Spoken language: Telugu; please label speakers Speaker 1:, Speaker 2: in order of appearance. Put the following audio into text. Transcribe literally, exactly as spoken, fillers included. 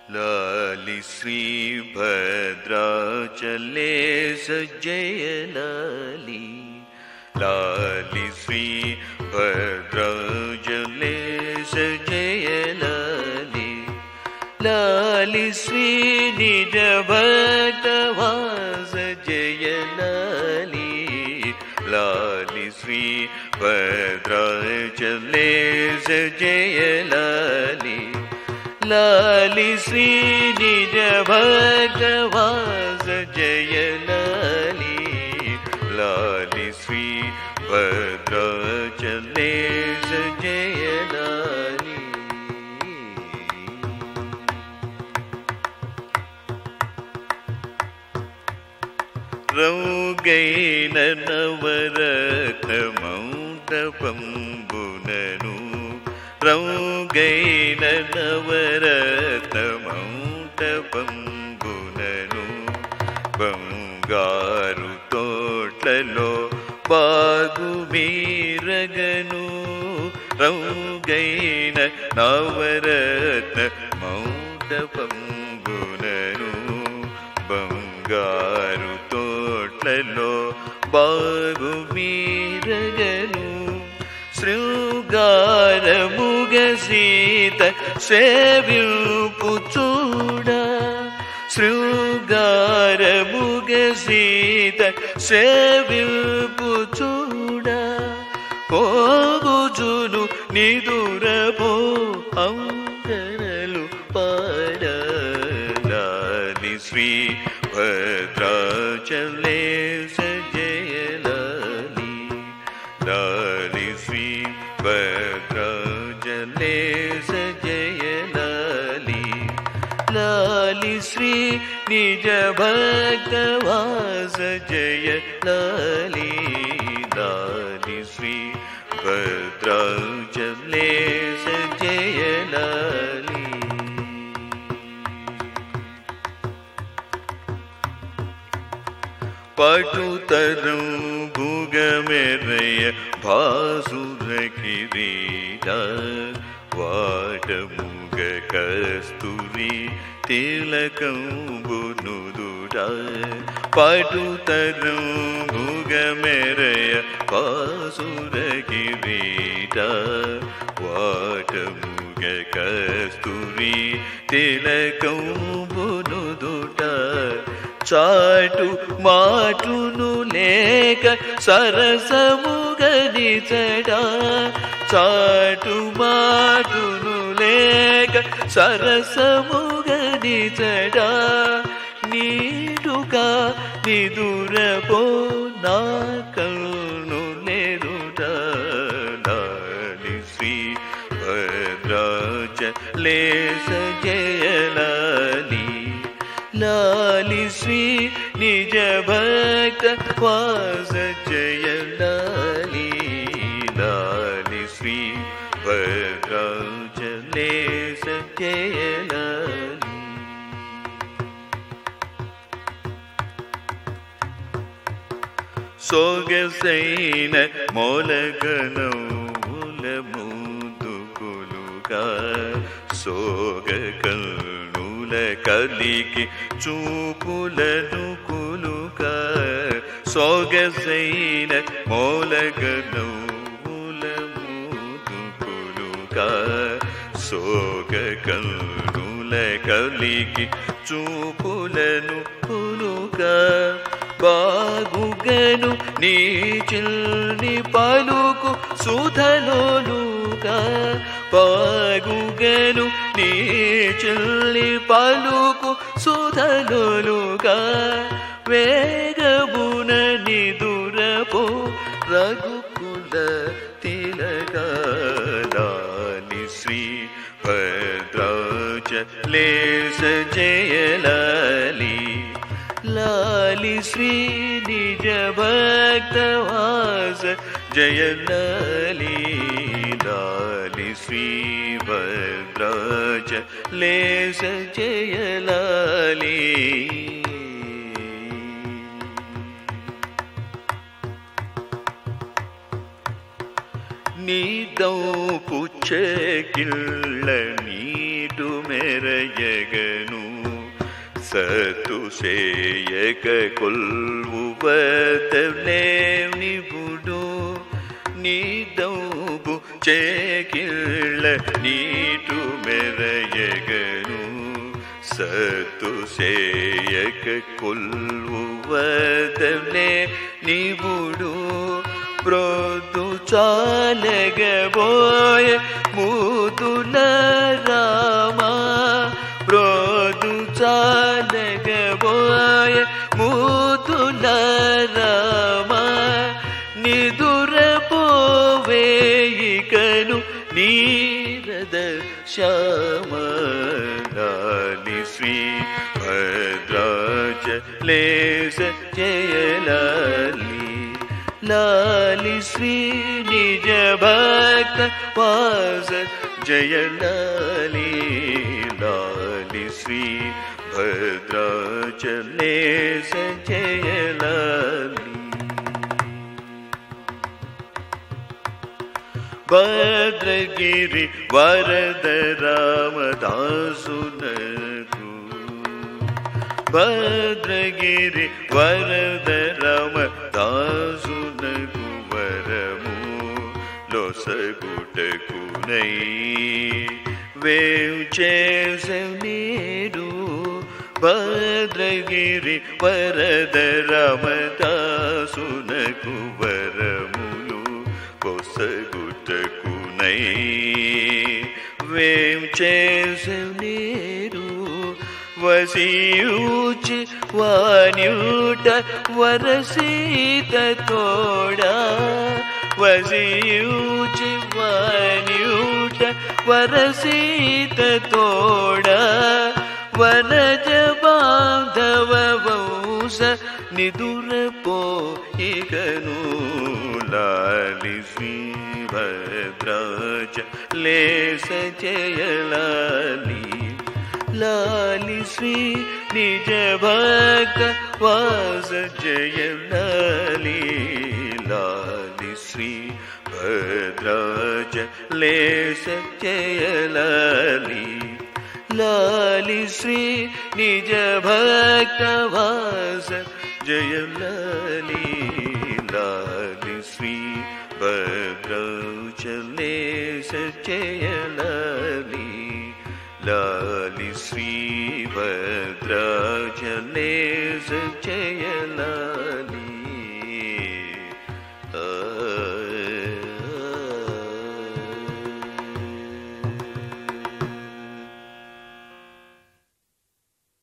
Speaker 1: लाली श्री भद्राचले जय लाली, लाली श्री भद्राचले जय लाली, लाली श्री निज भक्तवास जय लाली, लाली श्री भद्राचले जय लाली, लाली श्री निज भक्तवास जय लाली, लाली श्री भद्राचले जय लाली। रौगैन नवरत्न मौण्डपंबुननु, रौगैन नवरत्न मौण्डपंबुननु, బంగారు తోట్లలో బాగు మీరగను, రౌగైన నవరత్న మౌండపంబునను, బంగారు తోట్లలో బాగు మీరగను, శృంగారముగ సీత సేవింపు చూడ, శృంగారముగ సీత సేవింపు చూడ, పోగుజును నిదురపో అంగనలు పాడ, లాలి శ్రీ భద్రాచలే జయ లాలి, లాలి శ్రీ భద్రాచలే జయ లాలి, లాలి శ్రీ నిజ భక్తవాస జయ లాలి, లాలి శ్రీ భద్రాచలే జయ లాలి। పటుతరం భుగమెరయ భాసుర కిరీట, వాటముగ కస్తూరి తిలకంబునుదుట, పటుతరం భుగమెరయ భాసుర కిరీట, వాటముగ కస్తూరి తిలకంబునుదుట, చాటు మాటును లేక సరసముగనిచడా, చాటు మాటును లేక సరసముగనిచడా, నీడుగా నిదురపో నా కన్ను నెరుట, లాలి శ్రీ భద్రాచలే జయ లాలి, లాలి శ్రీ నిజ భక్త వాస జయ లాలి, లాలి శ్రీ భద్రాచలే జయ లాలి। సొగసైన మొలగనౌల ముదుకులుగా, సోగ కన్నుల కలికి చూపులను కులుగా, సొగసైన మొలగనౌల ముదుకులుగా, సోగ కన్నుల కలికి చూపులను కులుగా, బాగుగను నీ చిల్ని పలుకు సుధలోలుగా, బాగుగను నీ చిల్ని పలుకు సుధలోలుగా, వేగమున నిదురపో రఘుకుల తిలకా, లాలి శ్రీ భద్రాచలే జయ లాలి, లాలి శ్రీ నిజ భక్తవాస జయ లాలి, లాలి శ్రీ భద్రాచలే జయ లాలి। నీదౌ పుచ్చకిళ్ళ నీటు మే మెరయగను సత్తు సేయక కొల్వువతలే నిబుడు నీదౌబు చేకిళ్ళ నీటు మెరయగను సత్తు సేయక కొల్వువతలే నిబుడు బ్రోదు చాలగబోయ మూతుల రామా బ్రోదు చాలగబోయ మూతుల రామా నిదురపోవేయికను నీరద శ్యామ లాలి శ్రీ భద్రాచలేశ జయలాలి లాలి శ్రీ నిజ భక్త వాస జయలాలి లాలి శ్రీ భద్రాచలేశ జయలాలి భద్రగిరి వరద రామదాసునకు భద్రగిరి వరద రామదాసునకు వరము లొసగుటకునై వేం చేసనేడు భద్రగిరి వరద రామదాసునకు వరములు కొసగుటకునై వేం చేసనేడు వసియూచి వాన్యూట వరసీత తోడా వసియూచి వాన్యూట వరసీత తోడా వనజ బాంధవ వంశ నిదురపోయిగను లాలి శ్రీ భద్రాచలేశ జయలాలి లాలి శ్రీ నిజ భక్త వాస జయలాలి లాలి శ్రీ భద్రాచలేశ జయలాలి లాలి శ్రీ నిజ భక్త వాస జయలాలి లాలి శ్రీ భద్రాచలేశ జయలాలి లాలి శ్రీ భద్రాచలేశ జయలాలి.